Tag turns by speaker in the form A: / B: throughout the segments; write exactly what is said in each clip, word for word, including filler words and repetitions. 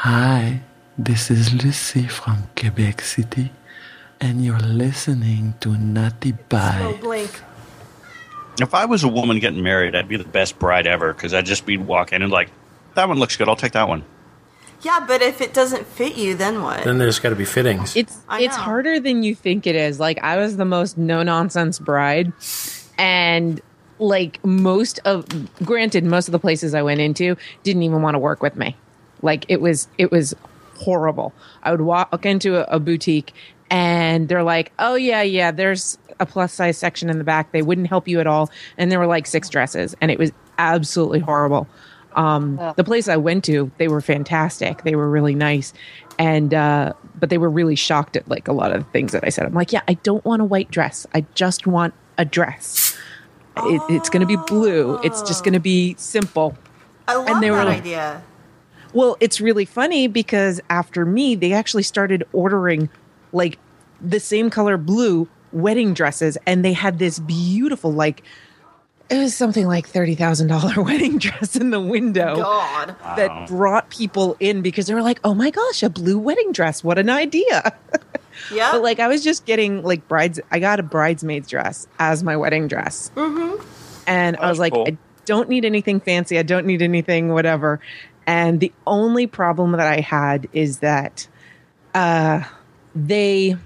A: Hi, this is Lucy from Quebec City, and you're listening to Naughty By.
B: Slow blink.
C: If I was a woman getting married, I'd be the best bride ever because I'd just be walking and like, that one looks good. I'll take that one.
B: Yeah, but if it doesn't fit you, then what?
D: Then there's got to be fittings.
E: It's
B: I
E: it's
B: know.
E: harder than you think it is. Like, I was the most no nonsense bride, and like most of, granted, most of the places I went into didn't even want to work with me. Like, it was it was horrible. I would walk into a, a boutique, and they're like, "Oh yeah, yeah, there's a plus size section in the back." They wouldn't help you at all, and there were like six dresses, and it was absolutely horrible. Um, the place I went to, they were fantastic. They were really nice. And, uh, but they were really shocked at like a lot of the things that I said. I'm like, yeah, I don't want a white dress. I just want a dress. It, it's going to be blue. It's just going to be simple.
B: I love
E: and they
B: that
E: were-
B: idea.
E: Well, it's really funny because after me, they actually started ordering like the same color blue wedding dresses. And they had this beautiful, like, it was something like thirty thousand dollars wedding dress in the window
B: God.
E: that brought people in because they were like, oh my gosh, a blue wedding dress. What an idea.
B: Yeah.
E: But like, I was just getting like brides. I got a bridesmaid's dress as my wedding dress. Mm-hmm. And I was like,
C: cool.
E: I don't need anything fancy. I don't need anything, whatever. And the only problem that I had is that uh, they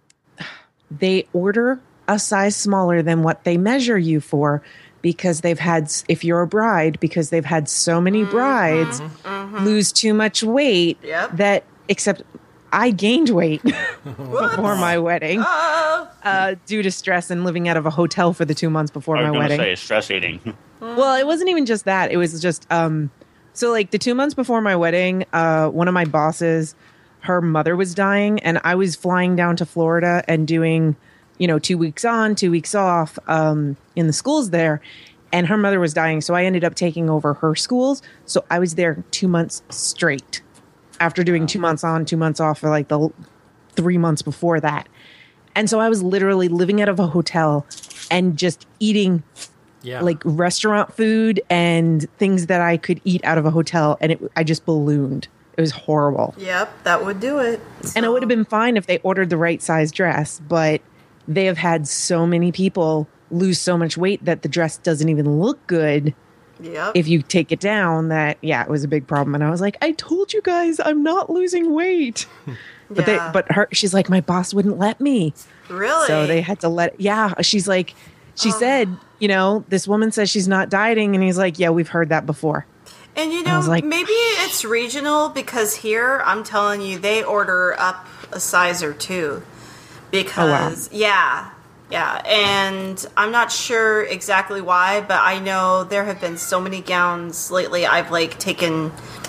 E: they order a size smaller than what they measure you for. Because they've had, if you're a bride, because they've had so many brides lose too much weight
B: Yep.
E: that, except I gained weight before my wedding
B: Oh.
E: uh, due to stress and living out of a hotel for the two months before
C: I was
E: my
C: going to
E: wedding.
C: say stress eating.
E: Well, it wasn't even just that. It was just, um, so like the two months before my wedding, uh, one of my bosses, her mother was dying, and I was flying down to Florida and doing, you know, two weeks on, two weeks off um, in the schools there. And her mother was dying. So I ended up taking over her schools. So I was there two months straight after doing two months on, two months off for like the three months before that. And so I was literally living out of a hotel and just eating
D: Yeah.
E: like restaurant food and things that I could eat out of a hotel. And it, I just ballooned. It was horrible.
B: Yep, that would do it.
E: And it
B: So-
E: would have been fine if they ordered the right size dress, but they have had so many people lose so much weight that the dress doesn't even look good
B: Yep.
E: if you take it down. That, yeah, it was a big problem. And I was like, I told you guys I'm not losing weight. But
B: Yeah.
E: they, but her, she's like, my boss wouldn't let me.
B: Really?
E: So they had to let, yeah, she's like, she
B: Oh.
E: said, you know, this woman says she's not dieting. And he's like, yeah, we've heard that before.
B: And you
E: I
B: know,
E: was like-
B: maybe it's regional because here, I'm telling you, they order up a size or two. Because, yeah, yeah. And I'm not sure exactly why, but I know there have been so many gowns lately I've like taken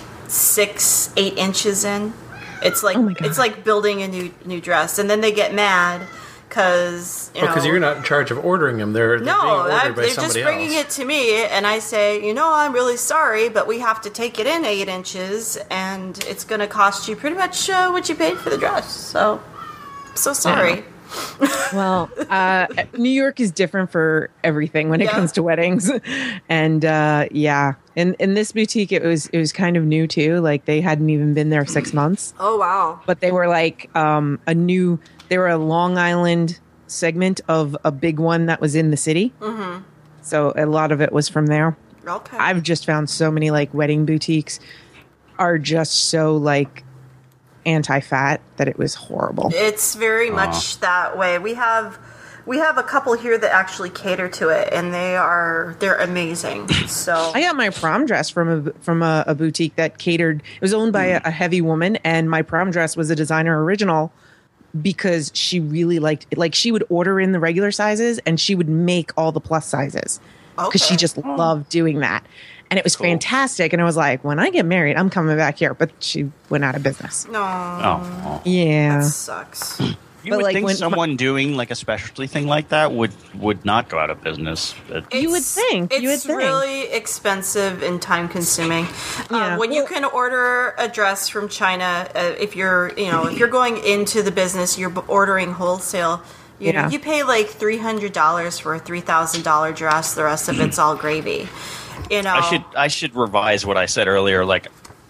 B: six, eight inches in. It's like
E: Oh my God.
B: it's like building a new new dress, and then they get mad because you know
D: Because you're not in charge of ordering them. They're, they're
B: no,
D: being ordered
B: I,
D: by
B: they're just
D: somebody
B: bringing
D: else.
B: it to me, and I say, you know, I'm really sorry, but we have to take it in eight inches, and it's going to cost you pretty much uh, what you paid for the dress. So, so sorry.
E: Well, uh, New York is different for everything when it
B: Yeah.
E: comes to weddings, and uh, yeah, in in this boutique, it was it was kind of new too. Like they hadn't even been there six months,
B: Oh wow.
E: but they were like um, a new. They were a Long Island segment of a big one that was in the city. Mm-hmm. So a lot of it was from there.
B: Okay.
E: I've just found so many like wedding boutiques are just so like anti-fat that it was horrible.
B: It's very much that way. We have we have a couple here that actually cater to it, and they are they're amazing. So
E: I got my prom dress from a from a, a boutique that catered. It was owned by a, a heavy woman, and my prom dress was a designer original because she really liked it. Like she would order in the regular sizes, and she would make all the plus sizes because she
B: Okay.
E: just loved doing that. And it was fantastic. And I was like, when I get married, I'm coming back here. But she went out of business.
B: no,
C: Oh,
E: Yeah.
B: that sucks.
C: you
E: But,
C: would
E: like,
C: think
E: when-
C: someone doing like a specialty thing like that would would not go out of business. But
E: You would
B: It's-
E: think,
B: It's
E: you would think.
B: really expensive and time consuming.
E: Yeah.
B: Um, when you
E: Well-
B: can order a dress from China, uh, if you're you know if you're going into the business, you're b- ordering wholesale. You know,
E: Yeah.
B: you pay like three hundred dollars for a three thousand dollar dress. The rest of it's all gravy. You know,
C: I should I should revise what I said earlier. Like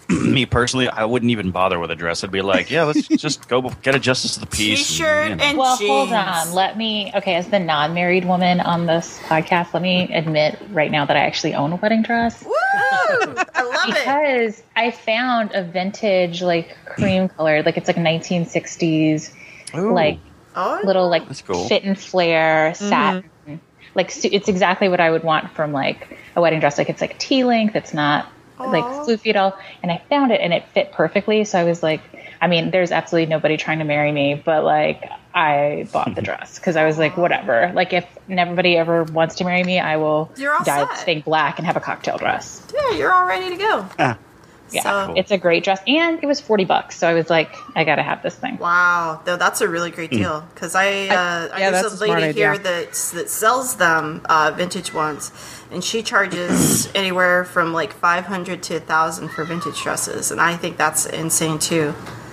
C: me personally, I wouldn't even bother with a dress. I'd be like, yeah, let's just go get a justice of the peace.
B: T-shirt
C: and,
B: and,
C: you know.
F: Well,
B: jeans.
F: hold on. Let me, okay, as the non-married woman on this podcast, let me admit right now that I actually own a wedding dress.
B: Woo! I love it.
F: Because I found a vintage, like, cream colored, like, it's like nineteen sixties,
C: Ooh.
F: like,
B: Oh,
F: little, like,
C: That's cool.
F: fit and flare, satin. Like, su- it's exactly what I would want from, like, a wedding dress. Like, it's, like, tea-length. It's not, like,
B: Aw.
F: floofy at all. And I found it, and it fit perfectly. So I was like, I mean, there's absolutely nobody trying to marry me, but, like, I bought the dress because I was like, whatever. Like, if nobody ever wants to marry me, I will
B: You're all
F: dye
B: set.
F: this thing black and have a cocktail dress.
B: yeah, you're all ready to go.
C: Ah,
F: Yeah,
B: So-
F: it's a great dress. And it was forty bucks. So I was like, I got to have this thing.
B: Wow, though that's a really great deal because I, uh, I
E: yeah,
B: there's
E: that's
B: a
E: a smart
B: lady here
E: idea.
B: that that sells them uh, vintage ones, and she charges anywhere from like five hundred to a thousand for vintage dresses, and I think that's insane too.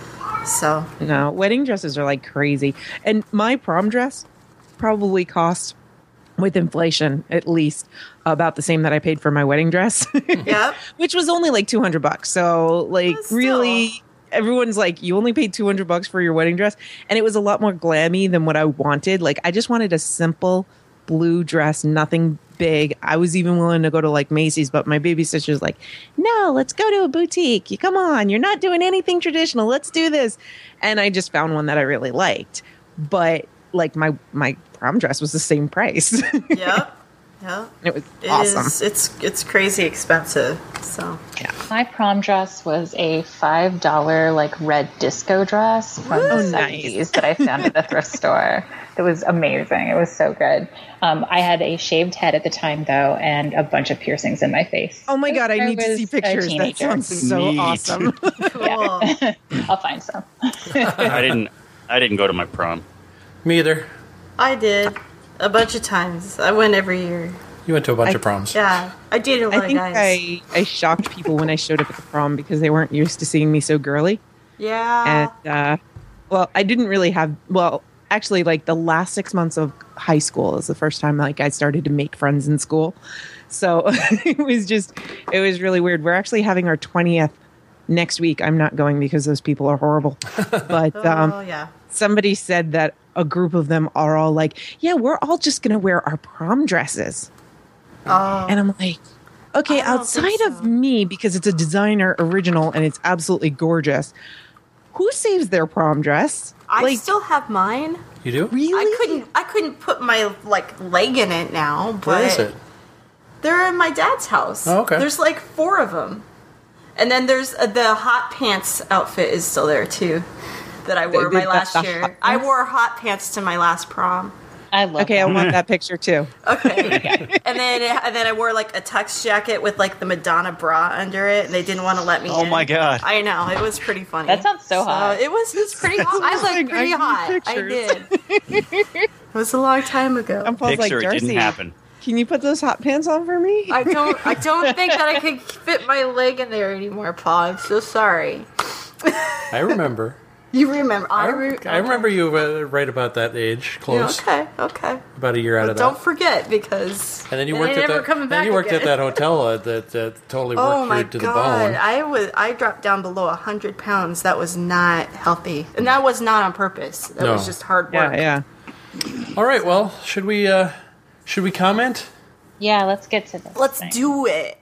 B: So
E: No, wedding dresses are like crazy. And my prom dress probably cost, with inflation, at least about the same that I paid for my wedding dress,
B: yep,
E: which was only like two hundred bucks. So, like,
B: But still.
E: really, everyone's like, you only paid two hundred bucks for your wedding dress. And it was a lot more glammy than what I wanted. Like, I just wanted a simple blue dress, nothing big. I was even willing to go to like Macy's, but my baby sister's like, no, let's go to a boutique. You come on, you're not doing anything traditional. Let's do this. And I just found one that I really liked. But like my my prom dress was the same price.
B: yep, yep.
E: It was
B: It
E: awesome.
B: is- It's it's crazy expensive. So
F: My prom dress was a five dollar like red disco dress from
E: Oh,
F: the
E: nice.
F: seventies that I found at the thrift store. It was amazing. It was so good. Um, I had a shaved head at the time though, and a bunch of piercings in my face.
E: Oh my God, I need to
F: was
E: see
F: a
E: pictures. That
F: teenager.
E: sounds so
C: Neat.
E: awesome.
B: cool.
F: I'll find some.
C: I didn't. I didn't go to my prom.
D: Me either.
B: I did a bunch of times. I went every year.
D: You went to a bunch
E: I-
D: of proms.
B: Yeah, I dated a lot
E: I think
B: of guys.
E: I, I shocked people when I showed up at the prom because they weren't used to seeing me so girly.
B: yeah.
E: And, uh, well, I didn't really have, well, actually, like the last six months of high school is the first time like I started to make friends in school. So it was just, it was really weird. We're actually having our twentieth next week. I'm not going because those people are horrible. But um,
B: oh yeah.
E: somebody said that a group of them are all like, yeah, we're all just going to wear our prom dresses.
B: Oh.
E: And I'm like, okay,
B: I don't
E: outside
B: think
E: of
B: so.
E: me, because it's a designer original and it's absolutely gorgeous, who saves their prom dress?
B: I
E: like,
B: still have mine.
D: You do?
E: really?
B: I couldn't. I couldn't put my like leg in it now. But
D: Where is it?
B: They're in my dad's house.
D: Oh, okay.
B: There's like four of them, and then there's uh, the hot pants outfit is still there too, that I wore
E: The-
B: my
E: the-
B: last
E: the
B: year.
E: hot
B: I
E: pants?
B: wore hot pants to my last prom.
F: I love
E: Okay, I
F: that.
E: want that picture too.
B: Okay. and then and then I wore like a tux jacket with like the Madonna bra under it, and they didn't want to let me
C: Oh
B: in.
C: my God.
B: I know, it was pretty funny.
F: That sounds so hot.
B: It was, it was pretty hot. I
E: I
B: looked pretty
E: need
B: hot. I
E: pictures.
B: did. It was a long time ago.
E: I'm Paul's like,
C: Picture, it
E: Darcy,
C: didn't happen.
E: can you put those hot pants on for me?
B: I don't I don't think that I could fit my leg in there anymore, Paul. I'm so sorry.
D: I remember.
B: You remember? I,
D: I,
B: re-
D: I remember you uh, right about that age,
B: Yeah,
D: close.
B: okay, okay.
D: About a year out
B: But
D: of
B: don't
D: that.
B: forget because
D: And then you
B: it
D: worked
B: ain't
D: at
B: never
D: that.
B: coming
D: Then
B: back
D: you worked
B: again.
D: at that hotel uh, that uh, totally worked
B: Oh
D: you
B: my
D: to the
B: god!
D: bone.
B: I was I dropped down below a hundred pounds. That was not healthy, and that was not on purpose. That
D: No.
B: was just hard work.
E: Yeah, yeah.
D: All right. Well, should we? Uh, should we comment?
F: Yeah, let's get to this.
B: Let's
F: thing.
B: do it.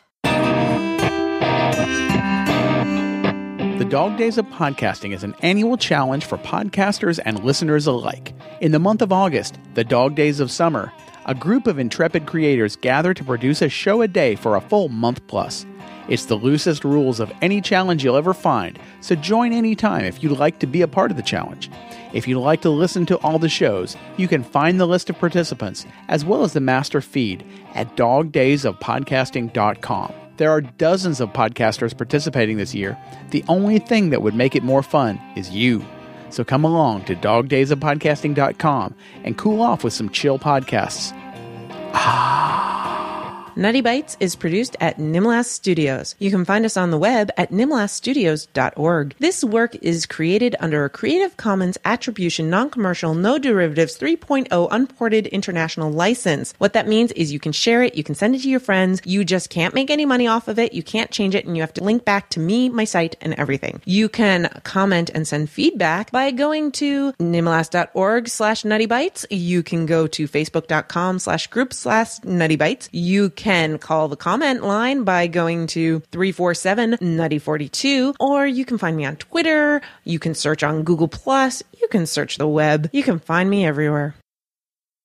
G: The Dog Days of Podcasting is an annual challenge for podcasters and listeners alike. In the month of August, the Dog Days of Summer, a group of intrepid creators gather to produce a show a day for a full month plus. It's the loosest rules of any challenge you'll ever find, so join anytime if you'd like to be a part of the challenge. If you'd like to listen to all the shows, you can find the list of participants as well as the master feed at dog days of podcasting dot com. There are dozens of podcasters participating this year. The only thing that would make it more fun is you. So come along to dog days of podcasting dot com and cool off with some chill podcasts. Ah.
E: Nutty Bites is produced at Nimlas Studios. You can find us on the web at nimlas studios dot org. This work is created under a Creative Commons Attribution Non-Commercial No Derivatives three point oh Unported International License. What that means is you can share it, you can send it to your friends, you just can't make any money off of it, you can't change it, and you have to link back to me, my site, and everything. You can comment and send feedback by going to nimlas dot org slash nuttybites. You can go to facebook dot com slash group slash nuttybites. You can call the comment line by going to three four seven nutty forty-two, or you can find me on Twitter. You can search on Google Plus. You can search the web. You can find me everywhere.